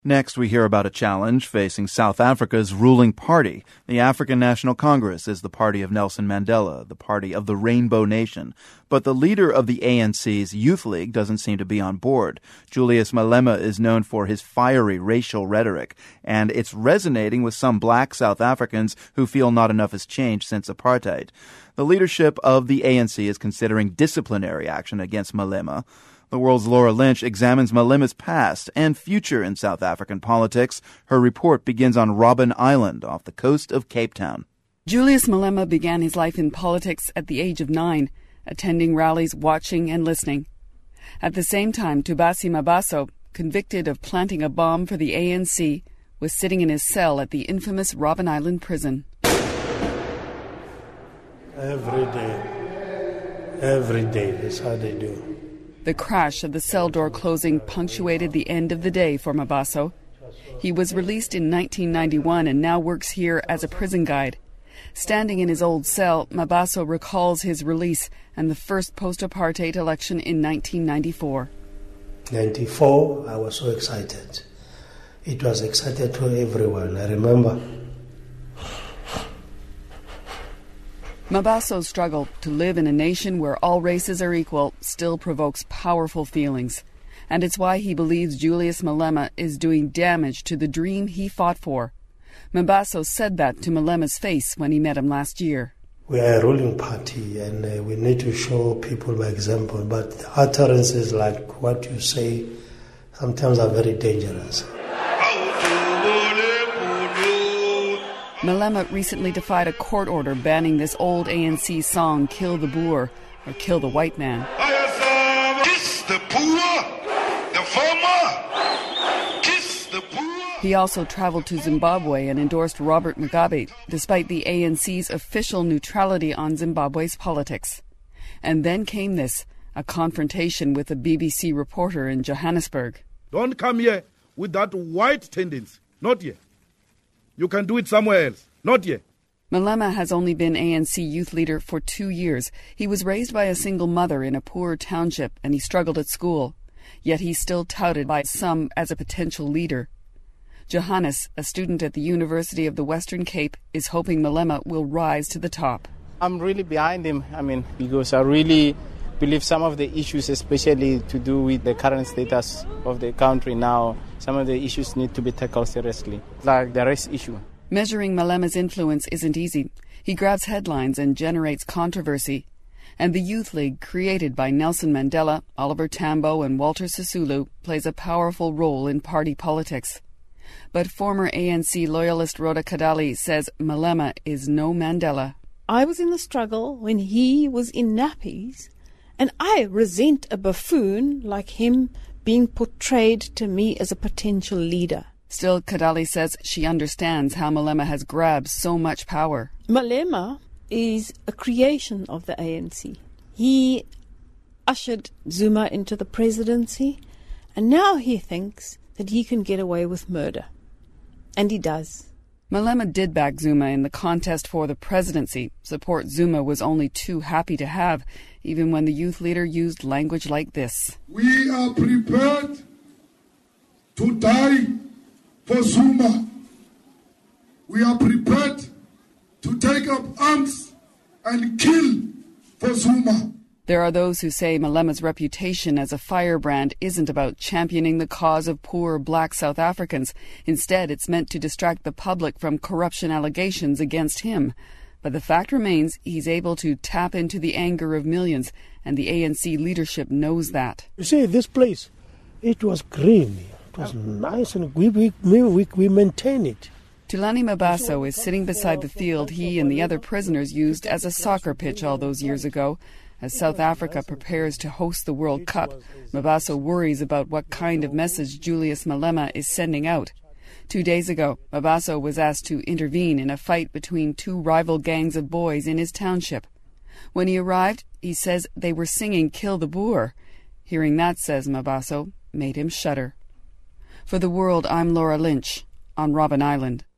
Next, we hear about a challenge facing South Africa's ruling party. The African National Congress is the party of Nelson Mandela, the party of the Rainbow Nation. But the leader of the ANC's Youth League doesn't seem to be on board. Julius Malema is known for his fiery racial rhetoric, and it's resonating with some black South Africans who feel not enough has changed since apartheid. The leadership of the ANC is considering disciplinary action against Malema. The World's Laura Lynch examines Malema's past and future in South African politics. Her report begins on Robben Island off the coast of Cape Town. Julius Malema began his life in politics at the age of 9, attending rallies, watching and listening. At the same time, Thubasi Mabaso, convicted of planting a bomb for the ANC, was sitting in his cell at the infamous Robben Island prison. Every day, that's how they do. The crash of the cell door closing punctuated the end of the day for Mabaso. He was released in 1991 and now works here as a prison guide. Standing in his old cell, Mabaso recalls his release and the first post-apartheid election in 1994. 94, I was so excited. It was excited to everyone, I remember. Mabaso's struggle to live in a nation where all races are equal still provokes powerful feelings. And it's why he believes Julius Malema is doing damage to the dream he fought for. Mabaso said that to Malema's face when he met him last year. We are a ruling party and we need to show people by example, but utterances like what you say sometimes are very dangerous. Malema recently defied a court order banning this old ANC song, Kill the Boer, or Kill the White Man. Kiss the poor, the farmer, kiss the poor. He also traveled to Zimbabwe and endorsed Robert Mugabe, despite the ANC's official neutrality on Zimbabwe's politics. And then came this, a confrontation with a BBC reporter in Johannesburg. Don't come here with that white tendency, not here. You can do it somewhere else, not here. Malema has only been ANC youth leader for 2 years. He was raised by a single mother in a poor township and he struggled at school. Yet he's still touted by some as a potential leader. Johannes, a student at the University of the Western Cape, is hoping Malema will rise to the top. I'm really behind him, because I really believe some of the issues, especially to do with the current status of the country now, some of the issues need to be tackled seriously, like the race issue. Measuring Malema's influence isn't easy. He grabs headlines and generates controversy. And the Youth League, created by Nelson Mandela, Oliver Tambo and Walter Sisulu, plays a powerful role in party politics. But former ANC loyalist Rhoda Kadali says Malema is no Mandela. I was in the struggle when he was in nappies, and I resent a buffoon like him being portrayed to me as a potential leader. Still, Kadali says she understands how Malema has grabbed so much power. Malema is a creation of the ANC. He ushered Zuma into the presidency, and now he thinks that he can get away with murder. And he does. Malema did back Zuma in the contest for the presidency. Support Zuma was only too happy to have, even when the youth leader used language like this. We are prepared to die for Zuma. We are prepared to take up arms and kill for Zuma. There are those who say Malema's reputation as a firebrand isn't about championing the cause of poor black South Africans. Instead, it's meant to distract the public from corruption allegations against him. But the fact remains he's able to tap into the anger of millions, and the ANC leadership knows that. You see, this place, it was green. It was nice, and we maintain it. Thulani Mabaso is sitting beside the field he and the other prisoners used as a soccer pitch all those years ago. As South Africa prepares to host the World Cup, Mabaso worries about what kind of message Julius Malema is sending out. 2 days ago, Mabaso was asked to intervene in a fight between two rival gangs of boys in his township. When he arrived, he says they were singing Kill the Boer. Hearing that, says Mabaso, made him shudder. For The World, I'm Laura Lynch on Robben Island.